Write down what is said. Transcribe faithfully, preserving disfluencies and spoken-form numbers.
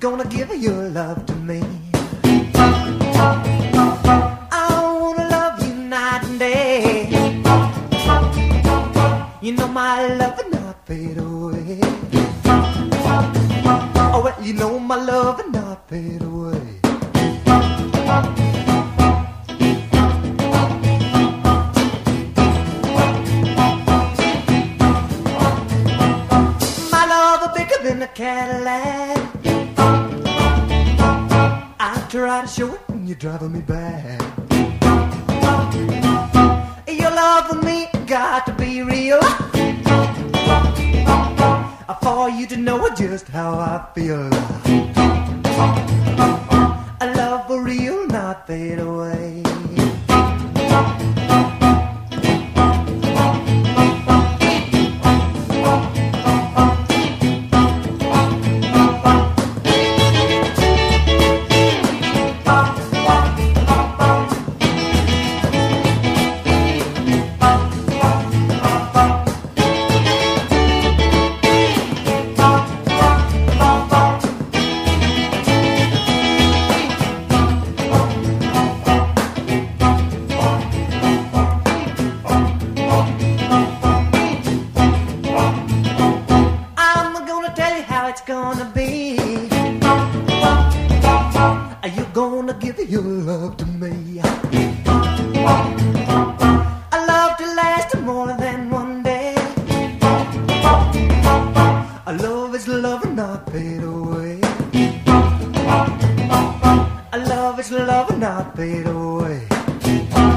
gonna give your love to me. I wanna love you night and day. You know my love will not fade away. Oh, well, you know my love will not fade away. My love is bigger than a Cadillac. I try to show it when you're driving me back. Your love with me got to be real, for you to know just how I feel. A love for real, not fade away. Gonna be, are you gonna give your love to me? A love to last more than one day. A love is love and not fade away. A love is love and not fade away.